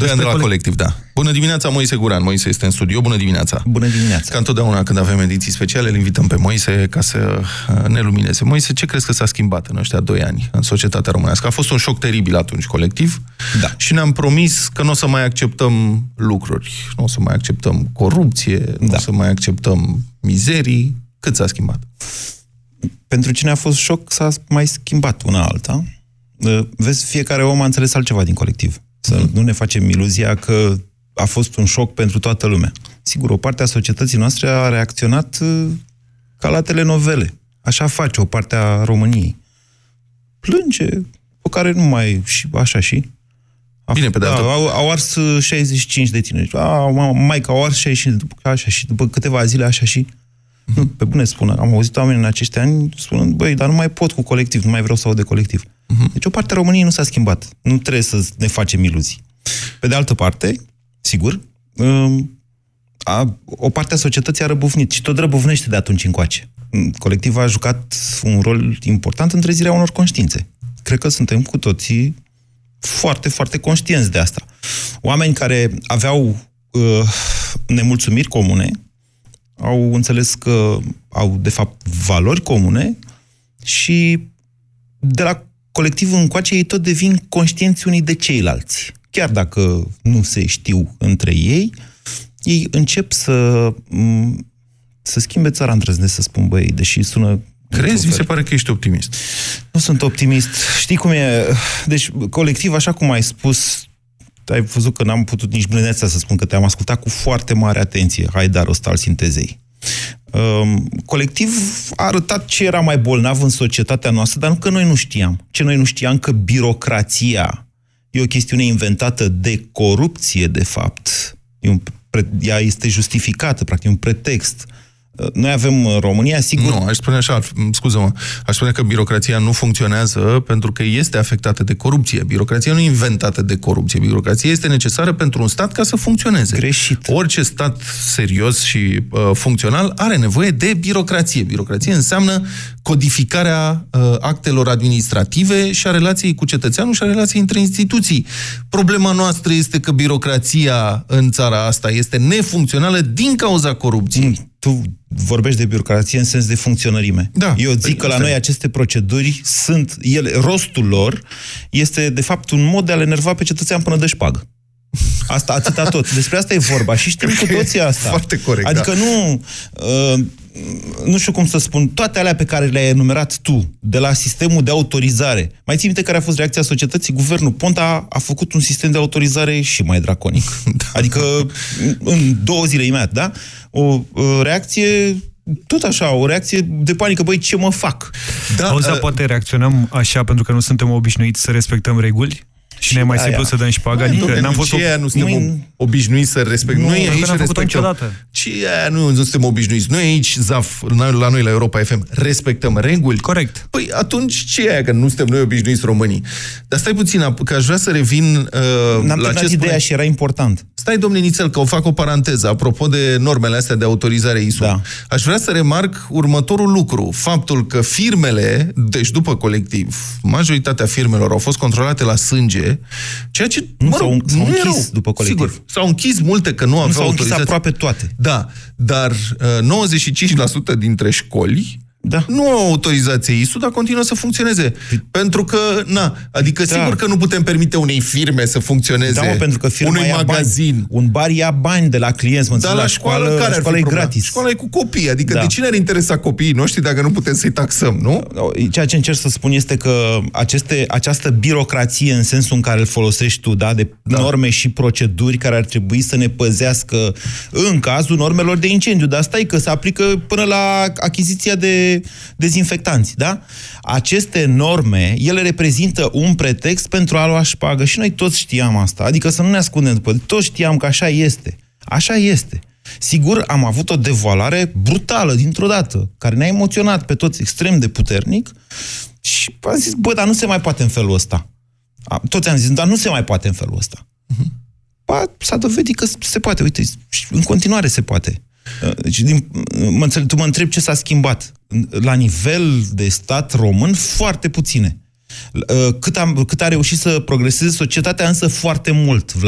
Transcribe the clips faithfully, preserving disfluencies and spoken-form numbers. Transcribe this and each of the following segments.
Doi ani de la colect... colectiv, da. Bună dimineața, Moise Guran. Moise este în studio. Bună dimineața. Bună dimineața. Ca întotdeauna când avem ediții speciale, îl invităm pe Moise ca să ne lumineze. Moise, ce crezi că s-a schimbat în ăștia doi ani în societatea românească? A fost un șoc teribil atunci colectiv, da. Și ne-am promis că nu o să mai acceptăm lucruri. Nu o să mai acceptăm corupție, da. Nu o să mai acceptăm mizerii. Cât s-a schimbat? Pentru cine a fost șoc, s-a mai schimbat una alta. Vezi, fiecare om a înțeles altceva din colectiv. Să mm. nu ne facem iluzia că a fost un șoc pentru toată lumea. Sigur, o parte a societății noastre a reacționat ca la telenovele. Așa face o parte a României. Plânge, pe care nu mai... și așa și... A, Bine, pe de altă... da, au, au ars șaizeci și cinci de tineri. A, mai că au ars șaizeci și cinci, după, așa și după câteva zile așa și... Mm-hmm. Nu, pe bune spun, am auzit oameni în acești ani spunând, băi, dar nu mai pot cu colectiv, nu mai vreau să aud de colectiv. Mm-hmm. Deci o parte a României nu s-a schimbat. Nu trebuie să ne facem iluzii. Pe de altă parte, sigur, a, o parte a societății a răbufnit și tot răbufnește de atunci încoace. Colectivul a jucat un rol important în trezirea unor conștiințe. Cred că suntem cu toții foarte, foarte conștienți de asta. Oameni care aveau uh, nemulțumiri comune, au înțeles că au, de fapt, valori comune și de la colectiv încoace ei tot devin conștienți unii de ceilalți. Chiar dacă nu se știu între ei, ei încep să, să schimbe țara, îndrăznesc să spun, băi, deși sună... Crezi? Mi se pare că ești optimist. Nu sunt optimist. Știi cum e? Deci, colectiv, așa cum ai spus... Ai văzut că n-am putut nici blândețea să spun că te-am ascultat cu foarte mare atenție. Haidar Ostal Sintezei. Um, colectiv a arătat ce era mai bolnav în societatea noastră, dar nu că noi nu știam. Ce noi nu știam că birocrația e o chestiune inventată de corupție, de fapt. E un pre- ea este justificată, practic, un pretext. Noi avem în România, sigur... Nu, aș spune așa, scuză-mă, aș spune că birocrația nu funcționează pentru că este afectată de corupție. Birocrația nu e inventată de corupție. Birocrația este necesară pentru un stat ca să funcționeze. Greșit. Orice stat serios și uh, funcțional are nevoie de birocrație. Birocrație înseamnă codificarea uh, actelor administrative și a relației cu cetățeanul și a relației între instituții. Problema noastră este că birocrația în țara asta este nefuncțională din cauza corupției. Mm. Tu vorbești de birocrație în sens de funcționărime. Da, Eu zic că la noi aceste proceduri sunt, ele, rostul lor este de fapt un mod de a le enerva pe cetățean până dă șpagă. Asta, atâta tot. Despre asta e vorba și știm cu toții asta. Foarte corect, adică da. nu... Uh, nu știu cum să spun, toate alea pe care le-ai enumerat tu, de la sistemul de autorizare. Mai ții minte care a fost reacția societății? Guvernul Ponta a făcut un sistem de autorizare și mai draconic. Da. Adică în două zile imediat, da? O, o reacție... Tot așa, o reacție de panică, băi, ce mă fac? Da, Auzi, uh, poate reacționăm așa pentru că nu suntem obișnuiți să respectăm reguli? Și ne e mai simplu să dăm șpaga? Adică nu, n-am fost ce aia nu suntem mâini... obișnuiți să respectăm. Nu, noi aici respectăm. Ce aia nu, nu suntem obișnuiți. Noi aici, Zaf, la noi la Europa F M, respectăm reguli. Corect. Păi atunci ce aia că nu suntem noi obișnuiți românii? Dar stai puțin, că aș vrea să revin uh, N-am la ce ideea spune... și era important. Stai, domnule Nițel, că o fac o paranteză apropo de normele astea de autorizare I S O. Da. Aș vrea să remarc următorul lucru. Faptul că firmele, deci după colectiv, majoritatea firmelor au fost controlate la sânge, ceea ce, nu mă rog, s-au închis erau, după colectiv. Sigur, s-au închis multe că nu, nu aveau s-au autorizație. închis aproape toate. Da, dar uh, nouăzeci și cinci la sută dintre școli da. nu au autorizație I S O, dar continuă să funcționeze. Pentru că, na, adică da. sigur că nu putem permite unei firme să funcționeze, da, mă, pentru că firma unui ia magazin. Bani. Un bar ia bani de la clienți, mă, da, la, la școală, școală, care școala e gratis. Școala e cu copii, adică da. de cine ar interesa copiii noștri dacă nu putem să-i taxăm, nu? Ceea ce încerc să spun este că aceste, această birocrație în sensul în care îl folosești tu, da, de da. norme și proceduri care ar trebui să ne păzească în cazul normelor de incendiu, dar stai că se aplică până la achiziția de dezinfectanți. Da? Aceste norme, ele reprezintă un pretext pentru a lua șpagă și noi toți știam asta. Adică să nu ne ascundem după. Toți știam că așa este. Așa este. Sigur, am avut o devaluare brutală dintr-o dată, care ne-a emoționat pe toți extrem de puternic și am zis, bă, dar nu se mai poate în felul ăsta. Toți am zis, dar nu se mai poate în felul ăsta. Uh-huh. Ba, s-a dovedit că se poate. Uite, în continuare se poate. Deci, din, mă înțeleg, tu mă întrebi ce s-a schimbat. La nivel de stat român, foarte puține. Cât a, cât a reușit să progreseze societatea, însă foarte mult, Vlad.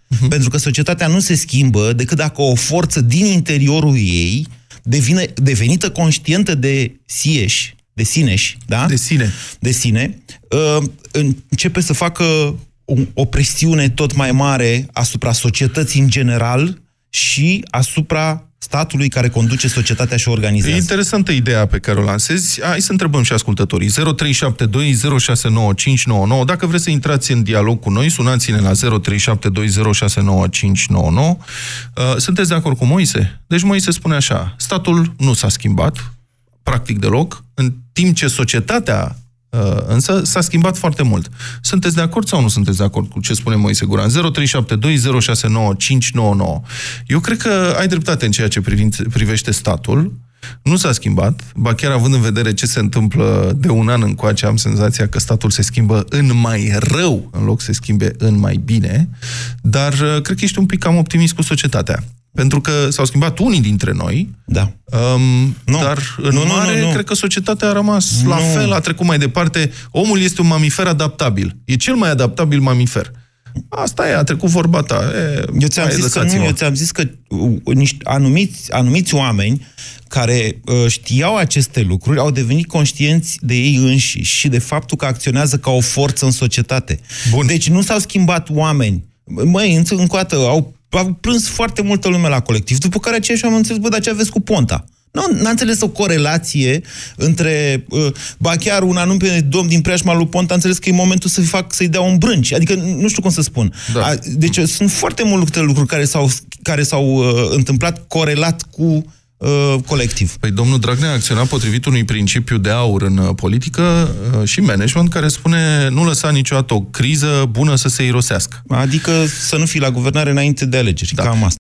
Uh-huh. Pentru că societatea nu se schimbă decât dacă o forță din interiorul ei devine, devenită conștientă de sieși, de sineși, da? De sine. De sine, uh, începe să facă o, o presiune tot mai mare asupra societății în general și asupra statului care conduce societatea și o organizează. E interesantă ideea pe care o lansezi. Hai să întrebăm și ascultătorii. zero trei șapte doi zero șase nouă cinci nouă nouă. Dacă vreți să intrați în dialog cu noi, sunați-ne la zero trei șapte doi zero șase nouă cinci nouă nouă. Sunteți de acord cu Moise? Deci Moise spune așa: statul nu s-a schimbat, practic deloc, în timp ce societatea însă s-a schimbat foarte mult. Sunteți de acord sau nu sunteți de acord cu ce spune Moise Guran? zero trei șapte doi zero șase nouă cinci nouă nouă. Eu cred că ai dreptate în ceea ce privește statul. Nu s-a schimbat, ba chiar având în vedere ce se întâmplă de un an încoace, am senzația că statul se schimbă în mai rău, în loc să se schimbe în mai bine, dar cred că ești un pic cam optimist cu societatea. Pentru că s-au schimbat unii dintre noi, da. um, nu. dar în nu, mare nu, nu, nu. cred că societatea a rămas nu. la fel, a trecut mai departe. Omul este un mamifer adaptabil. E cel mai adaptabil mamifer. Asta e, a trecut vorba ta. E, eu ți-am zis că nu, eu ți-am zis că uh, niște anumiți, anumiți oameni care uh, știau aceste lucruri au devenit conștienți de ei înșiși și de faptul că acționează ca o forță în societate. Bun. Deci nu s-au schimbat oameni. Măi, încă o dată, au Au plâns foarte multă lume la colectiv, după care aceiași am înțeles, bă, dar ce aveți cu Ponta? Nu, n-a înțeles o corelație între, uh, ba chiar un anume domn din preajma lui Ponta a înțeles că e momentul să-i fac, să-i dea un brânci. Adică, nu știu cum să spun. Da. A, deci sunt foarte multe lucruri care s-au, care s-au uh, întâmplat corelat cu uh, colectiv. Păi domnul Dragnea a acționat potrivit unui principiu de aur în politică uh, și management care spune: nu lăsa niciodată o criză bună să se irosească. Adică să nu fii la guvernare înainte de alegeri. Da. Cam asta.